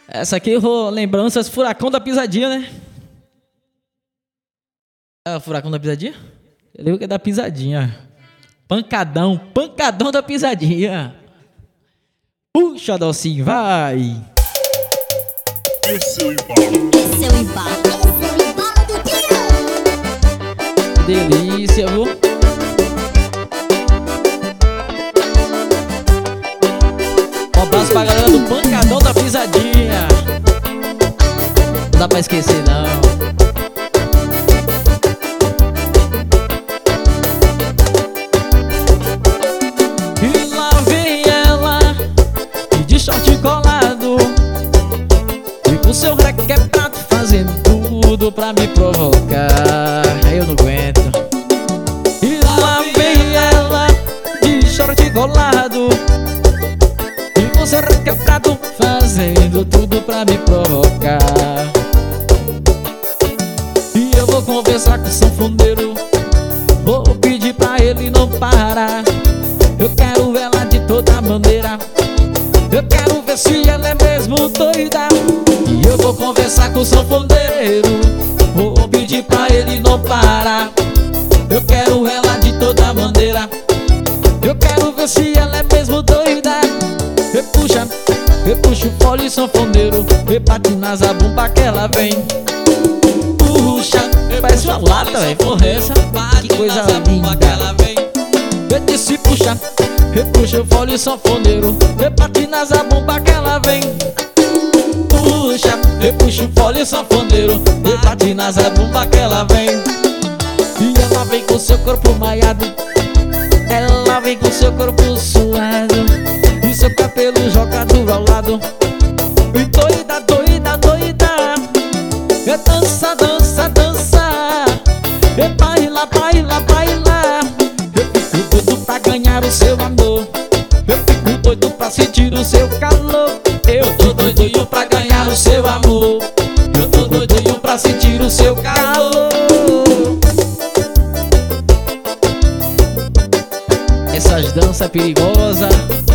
Essa aqui eu vou lembranças Furacão da Pisadinha, né? É o Furacão da Pisadinha? Eu lembro que é da Pisadinha. Pancadão, pancadão da Pisadinha. Puxa, Docinho, vai. Esse é o embalo. Esse é o embalo. Esse é o embalo do dia. Delícia, viu? Um abraço pra galera do Pancadão da Pisadinha. Não dá pra esquecer, não. E lá vem ela, de short colado, e com seu requebrado fazendo tudo pra me provocar. Eu não aguento. E lá vem ela, de short colado, e com seu requebrado fazendo tudo pra me provocar. E eu vou conversar com o sanfoneiro, vou pedir pra ele não parar. Eu quero ela de toda maneira, eu quero ver se ela é mesmo doida. E eu vou conversar com o sanfoneiro, vou pedir pra ele não parar. Eu quero ela de toda maneira, eu quero ver se ela é mesmo doida. Repuxa, repuxa o fole sanfoneiro, rebate nas abumba que ela vem. Puxa, parece uma lata, velho, porra essa. Que coisa linda. Eu disse puxa, repuxa o fole sanfoneiro, rebate nas abumba que ela vem. Puxa, repuxa o fole sanfoneiro, rebate nas abumba que ela vem. E ela vem com seu corpo maiado, ela vem com seu corpo suado, e seu cabelo jogado ao lado. E doida, doida, doida, é dança, dança, dança, é baila, baila, baila. Eu fico doido pra ganhar o seu amor, eu fico doido pra sentir o seu calor. Eu tô doido pra ganhar o seu amor, eu tô doido pra sentir o seu calor. Essas danças perigosas